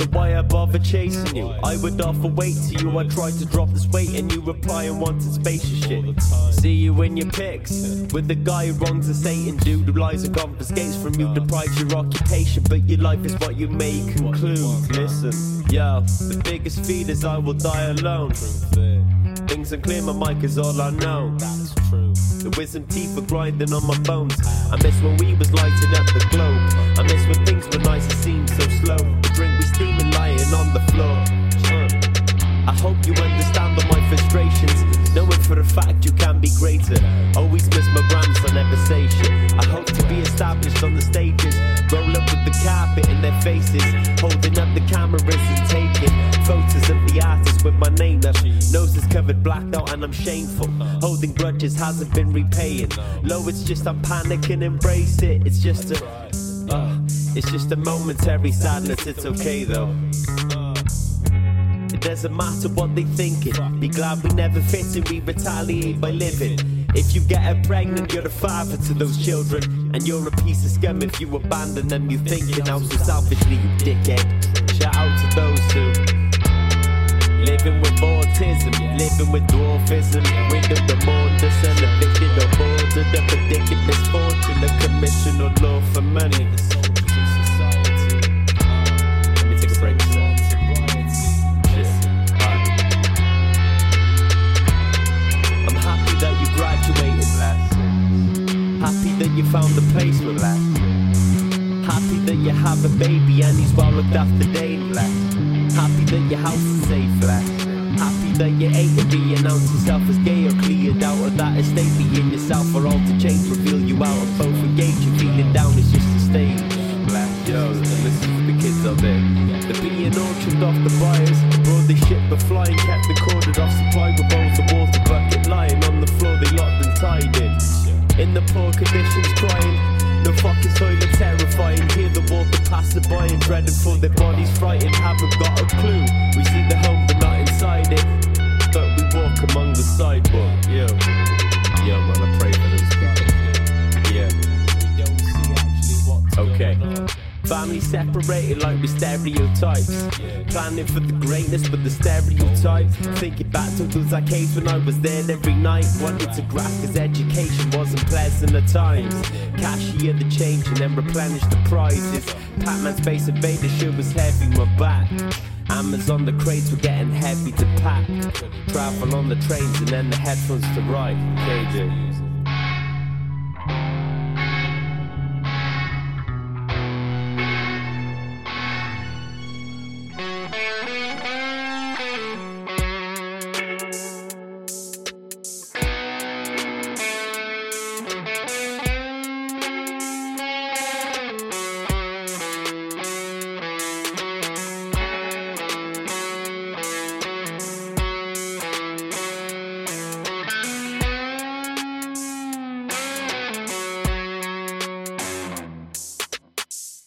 why I bother chasing you? I would offer weight to you, I tried to drop this weight and you reply and wanted spacious shit. See you in your pics, with the guy who wrongs a Satan dude who lies and confiscates from you, deprives your occupation, but your life is what you may conclude. Listen, yo, the biggest fear is I will die alone. Things unclear, my mic is all I know. That's true. The wisdom teeth are grinding on my bones. I miss when we was lighting up the globe. I miss when things were nice and seemed so slow. The drink was steaming, lying on the floor. I hope you understand all my frustrations, knowing for a fact you can be greater. Always miss my rams, I never say shit. I hope to be established on the stages, roll up with the carpet in their faces, holding up the cameras and taking photos of the artists with my name up. Nose is covered, blacked out, and I'm shameful. Holding grudges hasn't been repaying. Low, it's just I'm panicking, embrace it. It's just a momentary sadness. It's okay though. It doesn't matter what they thinking. Be glad we never fit and we retaliate by living. If you get her pregnant, you're the father to those children, and you're a piece of scum if you abandon them. You thinking out so selfishly, you dickhead. Shout out to those who living with autism, living with dwarfism, widowed or mourned, and evicted or boarded, a predicted misfortune, a commission or law for money. The soldiers of society. Let me take a break. I'm happy that you graduated, lad. Happy that you found a placement, lad. Happy that you have a baby and he's well looked after daily, lad. Happy that your house is safe, lad. Happy that you ate to be announced yourself as gay or cleared out of that estate. Being yourself or all to change, reveal you out of both. Engage you feeling down, it's just a stage, lad. Yo, and this is for the kids out there. They're being auctioned off the buyers. Brought the ship but flying, kept the corded off supply with bowls of water bucket lying on the floor. They locked and tied in the poor conditions, crying. The fucking toilet terrifying. Hear the water passing by and dreading for their bodies frightened. Haven't got a clue. We see the home but not inside it. But we walk among the sidewalk. Yo, man, I pray for those people. Yeah. Okay. Family separated like we stereotypes. Planning for the greatness but the stereotype. Thinking back to those arcades when I was there every night. Wanted to grasp cause education wasn't pleasant at times. Cashier the change and then replenish the prizes. Pac-Man Space Invader sure was heavy my back. Amazon the crates were getting heavy to pack. Travel on the trains and then the headphones to ride. KJ.